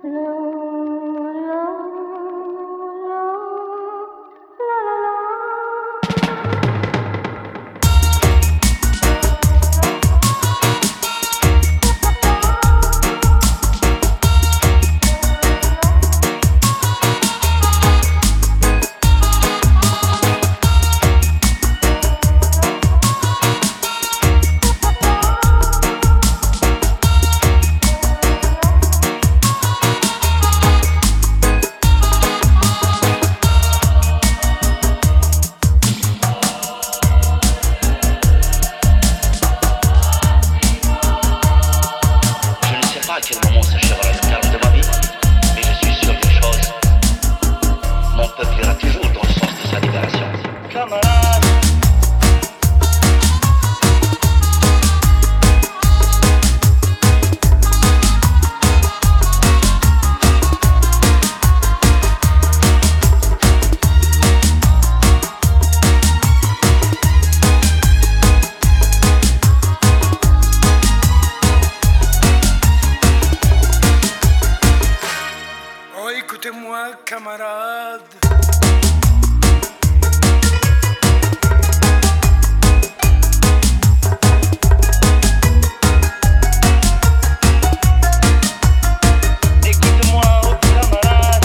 À quel moment s'achèvera le calme de ma vie, mais je suis sûr d'une chose, mon peuple ira toujours dans le sens de sa libération. Camarades, écoutez-moi, camarades. écoute-moi, oh camarade.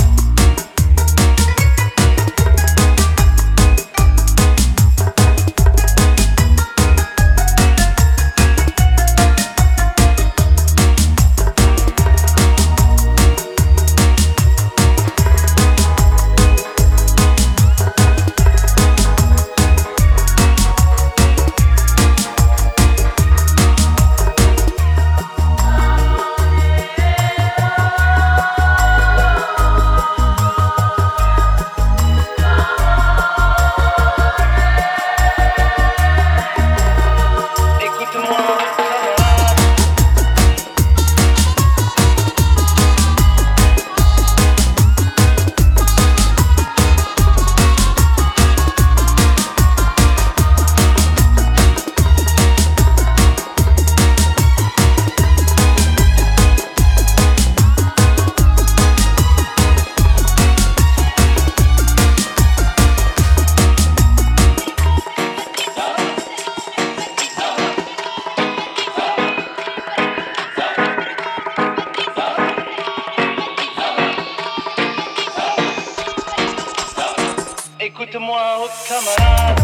Écoute-moi, oh camarade.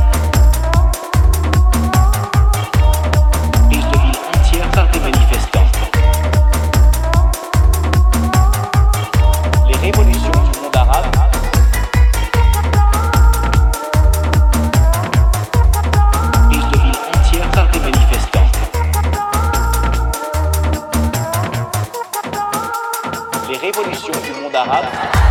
Prise de ville entière par des manifestants. Les révolutions du monde arabe. Prise de ville entière par des manifestants. Les révolutions du monde arabe.